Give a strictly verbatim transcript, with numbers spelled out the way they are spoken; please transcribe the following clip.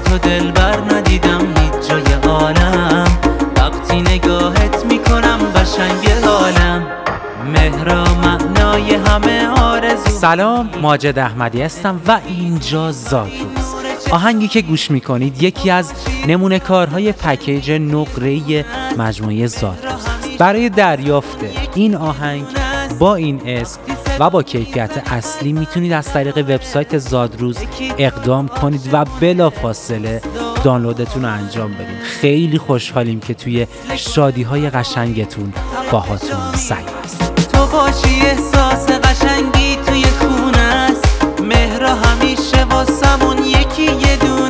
تو دلبر ندیدم هیچ جای عالم، وقتی نگاهت میکنم قشنگ حالم، مهرا معنای همه آرزو. سلام، ماجد احمدی هستم و اینجا زادروز. آهنگی که گوش میکنید یکی از نمونه کارهای پکیج نقره‌ای مجموعه زادروز. برای دریافت این آهنگ با این اسم و با کیفیت اصلی میتونید از طریق وبسایت زادروز اقدام کنید و بلافاصله دانلودتون رو انجام بدید. خیلی خوشحالیم که توی شادی‌های قشنگتون باهاتون سعی است. تو باشی احساس قشنگی توی خونه است، مهرا همیشه واسمون یکی یه دونه